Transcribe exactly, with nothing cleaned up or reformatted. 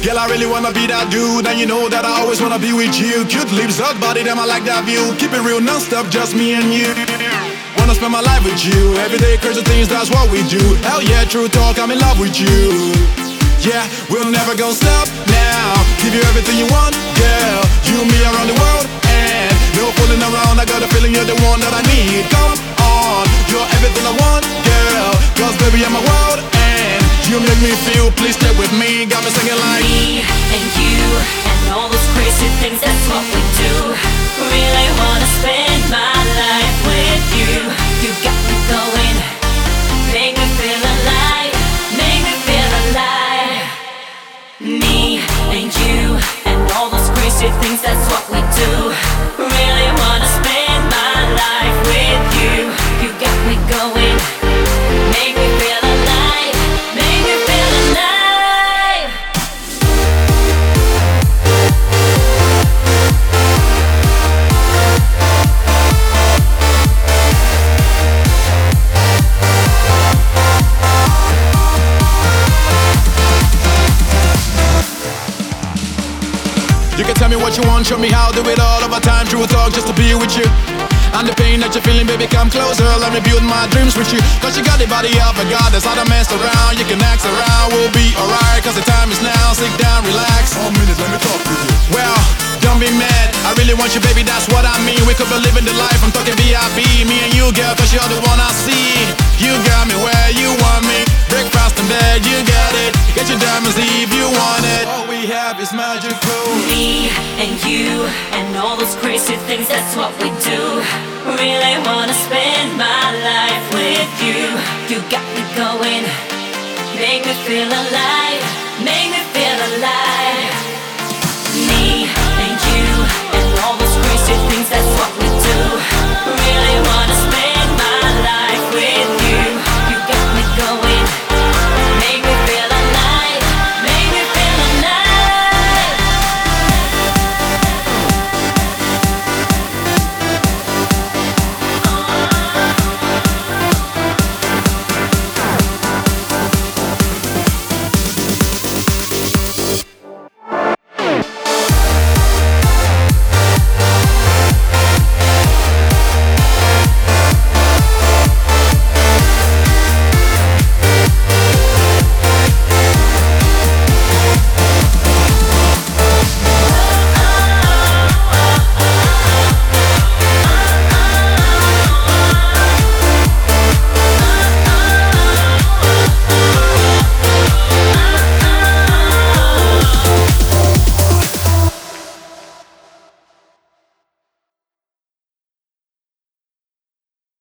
Girl, I really wanna be that dude, and you know that I always wanna be with you. Cute lips, hot body, damn, I like that view. Keep it real, non-stop, just me and you. Wanna spend my life with you. Everyday crazy things, that's what we do. Hell yeah, true talk, I'm in love with you. Yeah, we'll never go stop now. Give you everything you want, girl. You and me around the world, and no fooling around. I got a feeling you're the one that I need. Come on, you're everything I want, girl. Cause baby, I'm a world, and you make me feel, please stay with me. Got me singing like me and you and all those crazy things, that's what we do. Really wanna spend my life with you. You got me going, make me feel alive, make me feel alive. Me and you and all those crazy things, that's what we do. Really wanna spend my life with you. You got me going, make me feel alive, make me feel alive. you can tell me what you want, show me how, do it all over time. True talk, just to be with you. And the pain that you're feeling, baby, come closer. Let me build my dreams with you. Cause you got the body of a goddess, I don't mess around. You can ask around, we'll be alright. Cause the time is now, sit down, relax. One minute, let me talk to you. Well, don't be mad, I really want you, baby, that's what I mean. We could be living the life, I'm talking V I P. Me and you, girl, cause you're the one I see. You got me where you want me. Breakfast in bed, you got it. Get your diamonds if you want it. All we have is magical. Me and you and all those crazy things, that's what we do. Really wanna spend my life with you. You got me going, make me feel alive.